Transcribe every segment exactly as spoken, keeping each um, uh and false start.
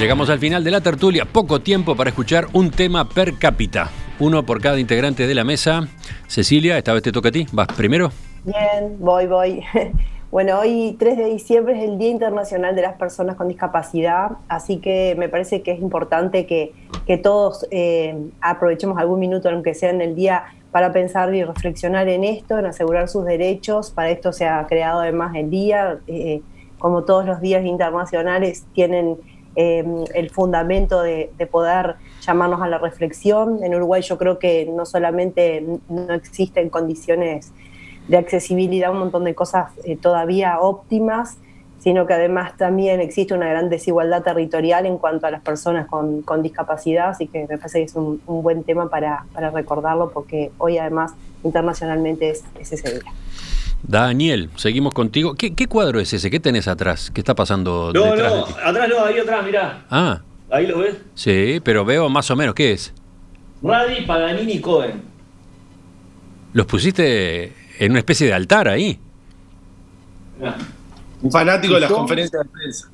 Llegamos al final de la tertulia, poco tiempo para escuchar un tema per cápita, uno por cada integrante de la mesa. Cecilia, esta vez te toca a ti, ¿vas primero? Bien, voy, voy. Bueno, hoy tres de diciembre es el Día Internacional de las Personas con Discapacidad, así que me parece que es importante que, que todos eh, aprovechemos algún minuto, aunque sea en el día, para pensar y reflexionar en esto, en asegurar sus derechos. Para esto se ha creado además el día, eh, como todos los días internacionales tienen eh, el fundamento de, de poder llamarnos a la reflexión. En Uruguay yo creo que no solamente no existen condiciones de accesibilidad, un montón de cosas eh, todavía óptimas, sino que además también existe una gran desigualdad territorial en cuanto a las personas con, con discapacidad, así que me parece que es un, un buen tema para, para recordarlo, porque hoy además internacionalmente es, es ese día. Daniel, seguimos contigo. ¿Qué, ¿Qué cuadro es ese? ¿Qué tenés atrás? ¿Qué está pasando no, detrás no, de ti? Atrás no, ahí atrás, mirá. Ah. ¿Ahí lo ves? Sí, pero veo más o menos. ¿Qué es? Radi, Paganini, Cohen. ¿Los pusiste en una especie de altar ahí? Mirá. Un fanático de las conferencias de prensa.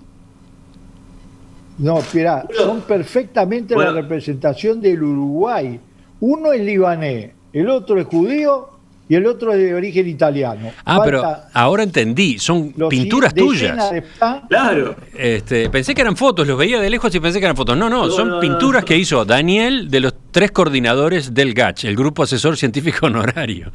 No, espera, son perfectamente bueno. La representación del Uruguay. Uno es libanés, el otro es judío y el otro es de origen italiano. Ah, Falta pero ahora entendí, son pinturas tuyas. De... Claro. Este, pensé que eran fotos, los veía de lejos y pensé que eran fotos. No, no, no son no, pinturas no, no. que hizo Daniel de los tres coordinadores del G A C H, el Grupo Asesor Científico Honorario.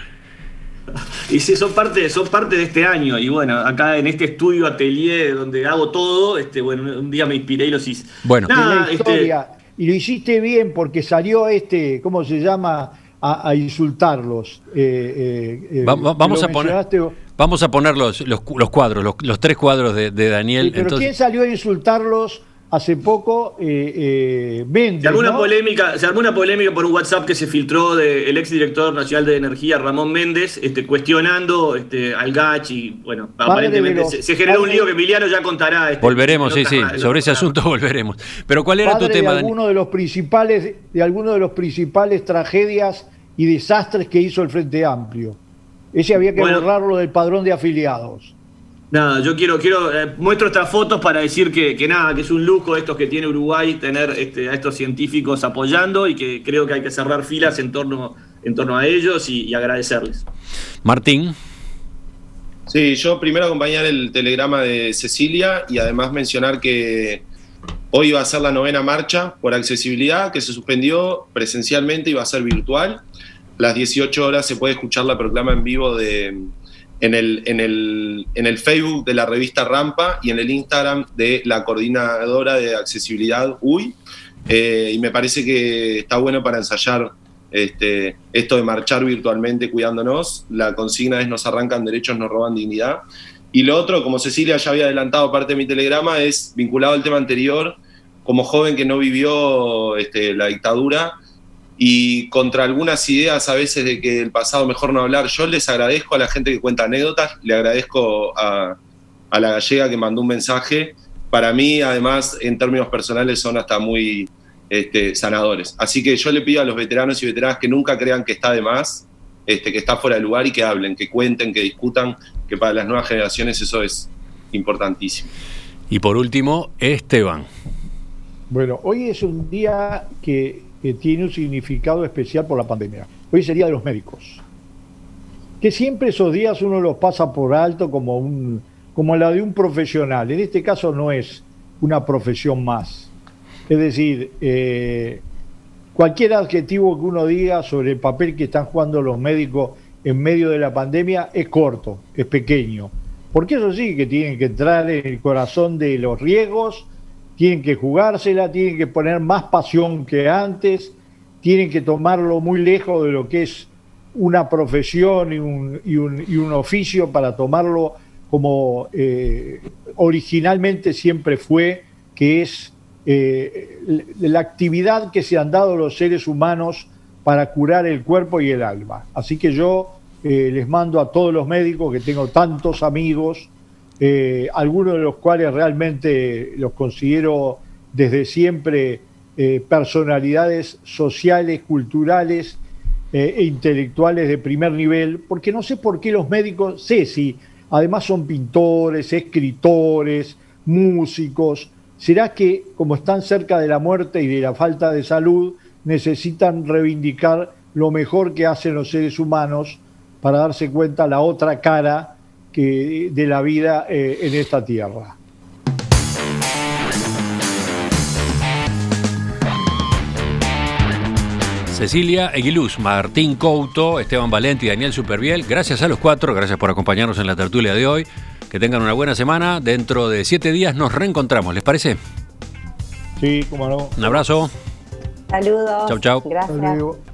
Y sí, son parte, son parte de este año. Y bueno, acá en este estudio, atelier, donde hago todo, este, bueno, un día me inspiré y los hice. Bueno, Nada, la historia, este... y lo hiciste bien porque salió este, ¿cómo se llama? A, a insultarlos. Eh, eh, va, va, vamos, a poner, vamos a poner los, los, los cuadros, los, los tres cuadros de, de Daniel. Sí, pero entonces... ¿quién salió a insultarlos hace poco? Eh, eh, Méndez, se armó, ¿no? una polémica, se armó una polémica por un WhatsApp que se filtró del exdirector nacional de Energía, Ramón Méndez, este, cuestionando este, al G A C H y, bueno, padre aparentemente los, se, se generó un lío que Emiliano ya contará. Este, volveremos, sí, sí, radio, sobre ese asunto volveremos. Pero ¿cuál era tu tema, de alguno de los principales, de alguno de los principales tragedias y desastres que hizo el Frente Amplio? Ese había que bueno, borrarlo del padrón de afiliados. Nada, yo quiero, quiero eh, muestro estas fotos para decir que, que nada, que es un lujo estos que tiene Uruguay, tener este, a estos científicos apoyando y que creo que hay que cerrar filas en torno, en torno a ellos y, y agradecerles. Martín. Sí, yo primero acompañar el telegrama de Cecilia y además mencionar que hoy va a ser la novena marcha por accesibilidad, que se suspendió presencialmente y va a ser virtual. A las dieciocho horas se puede escuchar la proclama en vivo de... En el, en, el, en el Facebook de la revista Rampa y en el Instagram de la coordinadora de accesibilidad U Y. Eh, y me parece que está bueno para ensayar este, esto de marchar virtualmente cuidándonos. La consigna es: nos arrancan derechos, nos roban dignidad. Y lo otro, como Cecilia ya había adelantado parte de mi telegrama, es vinculado al tema anterior. Como joven que no vivió este, la dictadura, y contra algunas ideas a veces de que del pasado mejor no hablar, yo les agradezco a la gente que cuenta anécdotas, le agradezco a, a la gallega que mandó un mensaje. Para mí, además, en términos personales son hasta muy este, sanadores. Así que yo le pido a los veteranos y veteranas que nunca crean que está de más, este, que está fuera de lugar, y que hablen, que cuenten, que discutan, que para las nuevas generaciones eso es importantísimo. Y por último, Esteban. Bueno, hoy es un día que que tiene un significado especial por la pandemia. Hoy es el Día de los Médicos. Que siempre esos días uno los pasa por alto como, un, como la de un profesional. En este caso no es una profesión más. Es decir, eh, cualquier adjetivo que uno diga sobre el papel que están jugando los médicos en medio de la pandemia es corto, es pequeño. Porque eso sí que tienen que entrar en el corazón de los riesgos, tienen que jugársela, tienen que poner más pasión que antes, tienen que tomarlo muy lejos de lo que es una profesión y un, y un, y un oficio, para tomarlo como eh, originalmente siempre fue, que es eh, la actividad que se han dado los seres humanos para curar el cuerpo y el alma. Así que yo eh, les mando a todos los médicos, que tengo tantos amigos, Eh, algunos de los cuales realmente los considero desde siempre eh, personalidades sociales, culturales eh, e intelectuales de primer nivel, porque no sé por qué los médicos, sé si además son pintores, escritores, músicos, ¿Será que, como están cerca de la muerte y de la falta de salud, necesitan reivindicar lo mejor que hacen los seres humanos para darse cuenta la otra cara que, de la vida eh, en esta tierra? Cecilia Eguiluz, Martín Couto, Esteban Valenti y Daniel Superviel, gracias a los cuatro, gracias por acompañarnos en la tertulia de hoy. Que tengan una buena semana. Dentro de siete días nos reencontramos, ¿les parece? Sí, cómo no. Un abrazo. Saludos. Chau, chau. Gracias. Hasta luego.